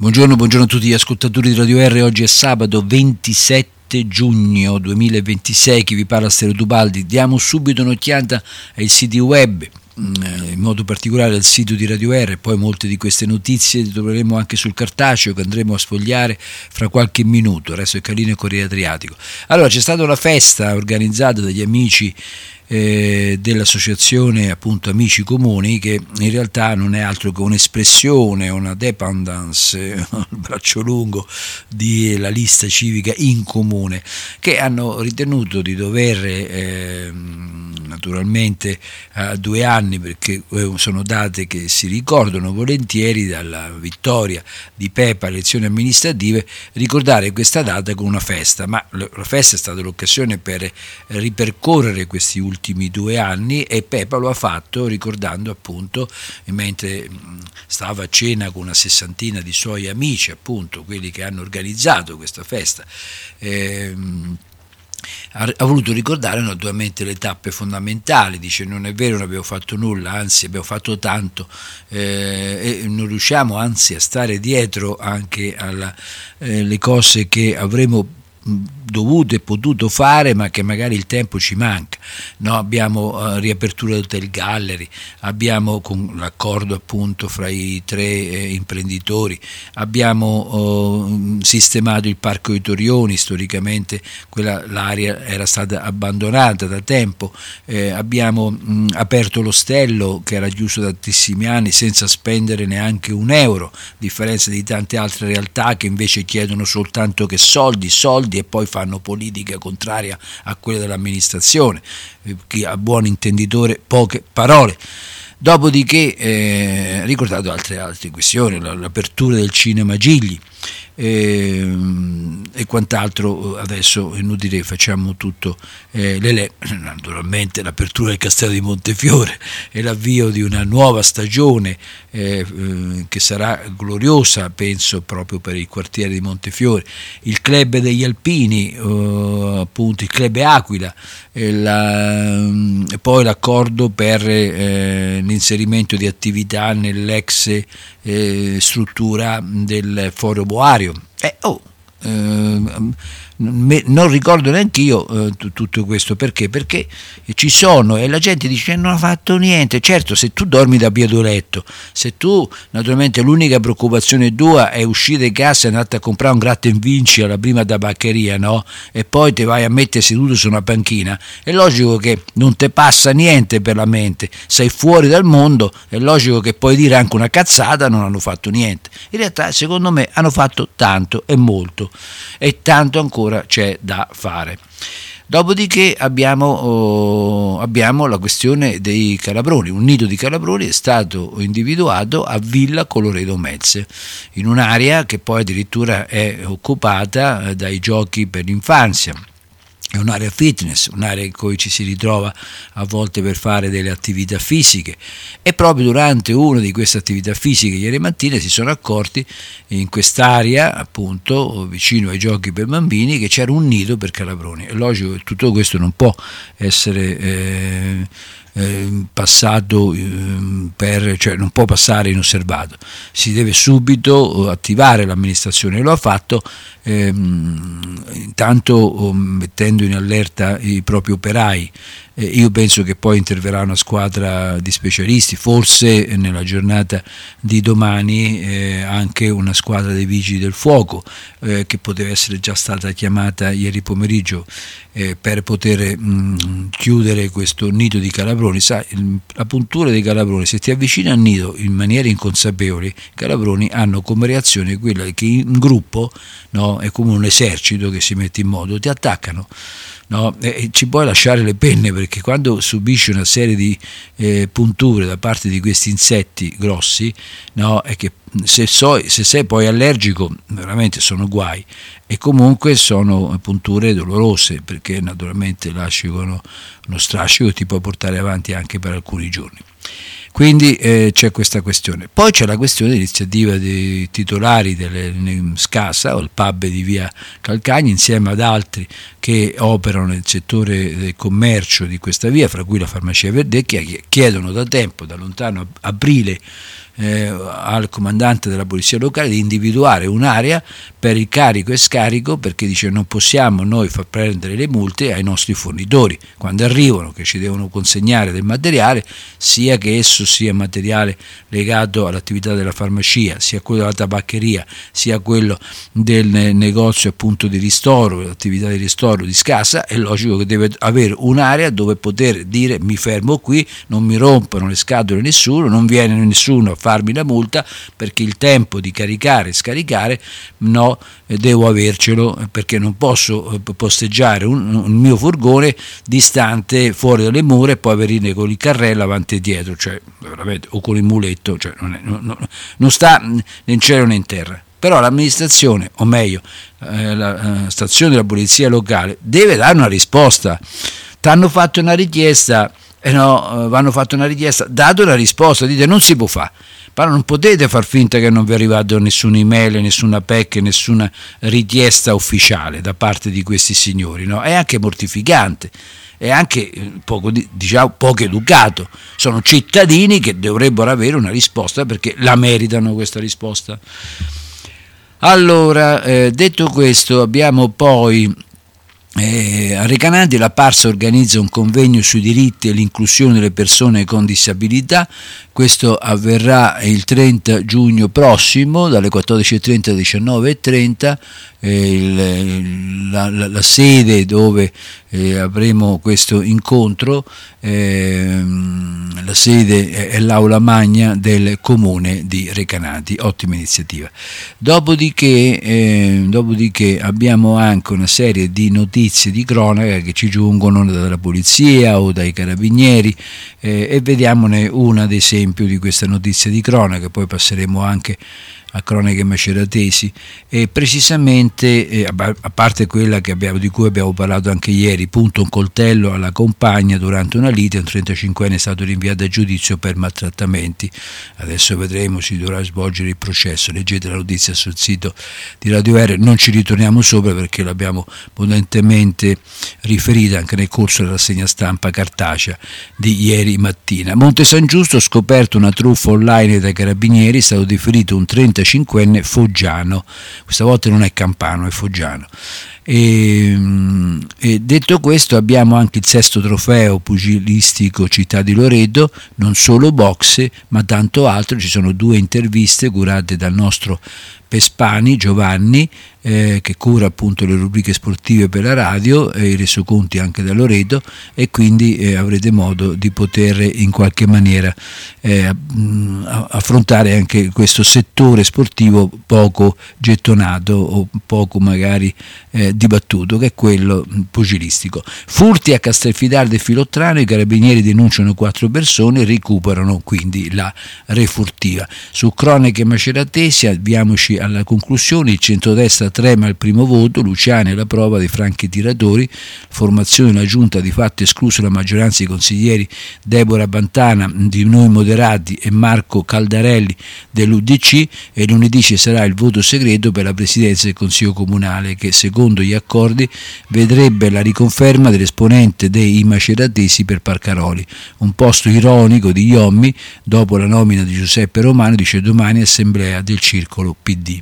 Buongiorno a tutti gli ascoltatori di Radio R. Oggi è sabato 27 giugno 2026. Chi vi parla Stereo Tubaldi. Diamo subito un'occhiata ai siti web, in modo particolare al sito di Radio R. Poi molte di queste notizie le troveremo anche sul cartaceo, che andremo a sfogliare fra qualche minuto. Resto il Carlino e Corriere Adriatico. Allora, c'è stata una festa organizzata dagli amici dell'associazione appunto Amici Comuni, che in realtà non è altro che un'espressione, una dépendance, il braccio lungo della lista civica in comune, che hanno ritenuto di dover naturalmente a 2 anni, perché sono date che si ricordano volentieri dalla vittoria di Pepa alle elezioni amministrative, ricordare questa data con una festa. Ma la festa è stata l'occasione per ripercorrere questi ultimi 2 anni, e Pepa lo ha fatto ricordando appunto, mentre stava a cena con una 60ina di suoi amici, appunto quelli che hanno organizzato questa festa, ha voluto ricordare naturalmente le tappe fondamentali. Dice: non è vero, non abbiamo fatto nulla, anzi abbiamo fatto tanto, e non riusciamo anzi a stare dietro anche alle cose che avremmo dovuto e potuto fare, ma che magari il tempo ci manca, no? Abbiamo riapertura d'hotel gallery, abbiamo con l'accordo appunto fra i 3 imprenditori, abbiamo sistemato il parco dei Torioni. Storicamente l'area era stata abbandonata da tempo, abbiamo aperto l'ostello che era chiuso da tantissimi anni senza spendere neanche un euro, a differenza di tante altre realtà che invece chiedono soltanto che soldi e poi fanno politica contraria a quella dell'amministrazione. Chi ha buon intenditore, poche parole. Dopodiché ricordato altre questioni, l'apertura del cinema Gigli e quant'altro. Adesso è inutile che facciamo tutto naturalmente l'apertura del Castello di Montefiore e l'avvio di una nuova stagione che sarà gloriosa, penso, proprio per il quartiere di Montefiore, il club degli alpini, appunto il club Aquila, e poi l'accordo per l'inserimento di attività nell'ex struttura del Foro Boario. Non ricordo neanche io tutto questo, perché ci sono, e la gente dice non ha fatto niente. Certo, se tu dormi da piadoletto, se tu naturalmente l'unica preoccupazione tua è uscire di casa e andare a comprare un gratta e vinci alla prima tabaccheria, no? E poi ti vai a mettere seduto su una panchina, è logico che non ti passa niente per la mente, sei fuori dal mondo, è logico che puoi dire anche una cazzata, non hanno fatto niente. In realtà secondo me hanno fatto tanto e molto, e tanto ancora c'è da fare. Dopodiché abbiamo la questione dei calabroni. Un nido di calabroni è stato individuato a Villa Colloredo Mezze, in un'area che poi addirittura è occupata dai giochi per l'infanzia. È un'area fitness, un'area in cui ci si ritrova a volte per fare delle attività fisiche, e proprio durante una di queste attività fisiche ieri mattina si sono accorti in quest'area, appunto vicino ai giochi per bambini, che c'era un nido per calabroni. È logico che tutto questo non può essere passato cioè non può passare inosservato, si deve subito attivare. L'amministrazione lo ha fatto, intanto mettendo in allerta i propri operai. Io penso che poi interverrà una squadra di specialisti, forse nella giornata di domani anche una squadra dei vigili del fuoco, che poteva essere già stata chiamata ieri pomeriggio, per poter chiudere questo nido di calabroni. Sai, la puntura dei calabroni, se ti avvicini al nido in maniera inconsapevole, i calabroni hanno come reazione quella che in gruppo, no, è come un esercito che si mette in moto, ti attaccano. No, ci puoi lasciare le penne, perché quando subisci una serie di punture da parte di questi insetti grossi, no, è che se sei poi allergico veramente sono guai, e comunque sono punture dolorose, perché naturalmente lasciano uno strascico che ti può portare avanti anche per alcuni giorni. Quindi c'è questa questione. Poi c'è la questione dell'iniziativa dei titolari delle Scasa, o il pub di via Calcagna, insieme ad altri che operano nel settore del commercio di questa via, fra cui la farmacia Verdecchia, che chiedono da tempo, da lontano aprile al comandante della polizia locale di individuare un'area per il carico e scarico, perché dice non possiamo noi far prendere le multe ai nostri fornitori quando arrivano, che ci devono consegnare del materiale, sia che esso sia materiale legato all'attività della farmacia, sia quello della tabaccheria, sia quello del negozio appunto di ristoro, l'attività di ristoro di scassa. È logico che deve avere un'area dove poter dire mi fermo qui, non mi rompono le scatole nessuno, non viene nessuno a farmi la multa, perché il tempo di caricare e scaricare no, devo avercelo, perché non posso posteggiare un mio furgone distante fuori dalle mura e poi venire con il carrello avanti e dietro, cioè veramente, o con il muletto, cioè non sta né in cielo né in terra. Però l'amministrazione, o meglio la stazione della polizia locale, deve dare una risposta. T'hanno fatto una richiesta, vanno fatto una richiesta, date una risposta, dite non si può fare. Però non potete far finta che non vi è arrivato nessuna email, nessuna PEC, nessuna richiesta ufficiale da parte di questi signori, no? È anche mortificante, è anche poco educato. Sono cittadini che dovrebbero avere una risposta, perché la meritano questa risposta. Allora, detto questo, abbiamo poi a Recanati la Parsa organizza un convegno sui diritti e l'inclusione delle persone con disabilità. Questo avverrà il 30 giugno prossimo dalle 14.30 alle 19.30. La sede dove avremo questo incontro, la sede è l'Aula Magna del Comune di Recanati. Ottima iniziativa. Dopodiché abbiamo anche una serie di notizie di cronaca che ci giungono dalla polizia o dai carabinieri, e vediamone una ad esempio di questa notizia di cronaca, poi passeremo anche a cronache maceratesi, e precisamente a parte quella di cui abbiamo parlato anche ieri, punto un coltello alla compagna durante una lite, un 35enne è stato rinviato a giudizio per maltrattamenti. Adesso vedremo, si dovrà svolgere il processo. Leggete la notizia sul sito di Radio R, non ci ritorniamo sopra perché l'abbiamo potentemente riferita anche nel corso della rassegna stampa cartacea di ieri mattina. Monte San Giusto, scoperto una truffa online dai carabinieri, è stato deferito un 35enne foggiano, questa volta non è campano, è foggiano. E detto questo, abbiamo anche il 6° trofeo pugilistico Città di Loreto, non solo boxe ma tanto altro. Ci sono 2 interviste curate dal nostro Pespani Giovanni, che cura appunto le rubriche sportive per la radio e i resoconti anche da Loreto, e quindi avrete modo di poter in qualche maniera affrontare anche questo settore sportivo poco gettonato o poco magari dibattuto, che è quello pugilistico. Furti a Castelfidardo e Filottrano, i carabinieri denunciano 4 persone, recuperano quindi la refurtiva. Su cronache maceratesi avviamoci alla conclusione. Il centrodestra trema il primo voto, Luciani è la prova dei franchi tiratori, formazione della giunta di fatto escluso la maggioranza dei consiglieri Deborah Bantana di Noi Moderati e Marco Caldarelli dell'UDC, e lunedì ci sarà il voto segreto per la presidenza del Consiglio Comunale, che secondo gli accordi vedrebbe la riconferma dell'esponente dei maceratesi per Parcaroli. Un posto ironico di Iommi dopo la nomina di Giuseppe Romano, dice domani assemblea del circolo PD.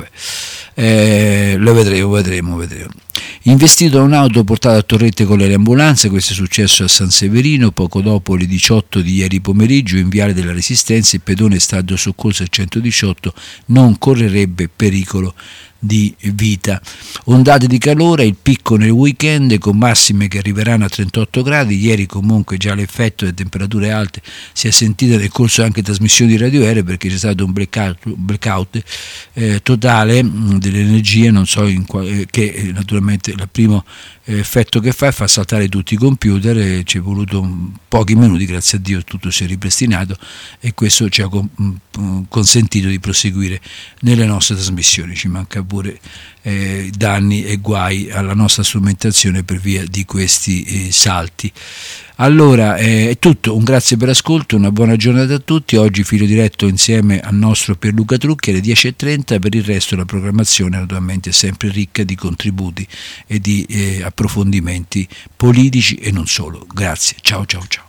Vabbè, lo vedremo. Investito da un'auto portata a Torrette con le ambulanze, questo è successo a San Severino poco dopo le 18 di ieri pomeriggio in Viale della Resistenza. Il pedone è stato soccorso al 118, non correrebbe pericolo di vita. Ondate di calore, il picco nel weekend con massime che arriveranno a 38 gradi. Ieri comunque già l'effetto delle temperature alte si è sentito nel corso anche trasmissioni di Radio R, perché c'è stato un blackout totale dell'energia, non so che naturalmente il primo effetto che fa è far saltare tutti i computer, e ci è voluto pochi minuti, grazie a Dio tutto si è ripristinato, e questo ci ha consentito di proseguire nelle nostre trasmissioni. Ci manca pure danni e guai alla nostra strumentazione per via di questi salti. Allora è tutto, un grazie per l'ascolto, una buona giornata a tutti. Oggi filo diretto insieme al nostro Pierluca Trucchi alle 10.30, per il resto la programmazione naturalmente è sempre ricca di contributi e di approfondimenti politici e non solo. Grazie, ciao.